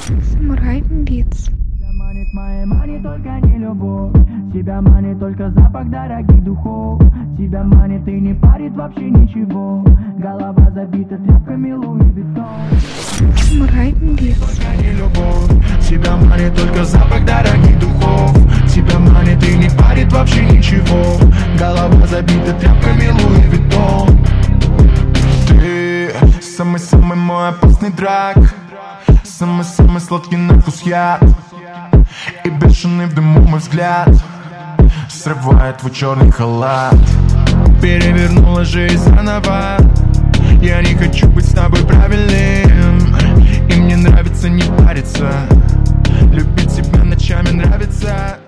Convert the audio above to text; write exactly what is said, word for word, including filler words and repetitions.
Самурай Битс. Тебя манит моя манит только не любовь. Тебя манит только запах дорогих духов. Тебя манит и не парит вообще ничего. Голова забита тряпками Луи Виттон. Самурай Битс. Не любовь. Тебя манит только запах дорогих духов. Тебя манит и не парит вообще ничего. Голова забита тряпками Луи Виттон. Ты самый-самый мой опасный драк. Самый-самый сладкий на вкус яд. И бешеный в дыму мой взгляд срывает твой черный халат. Перевернула жизнь заново. Я не хочу быть с тобой правильным. И мне нравится не париться. Любить тебя ночами нравится.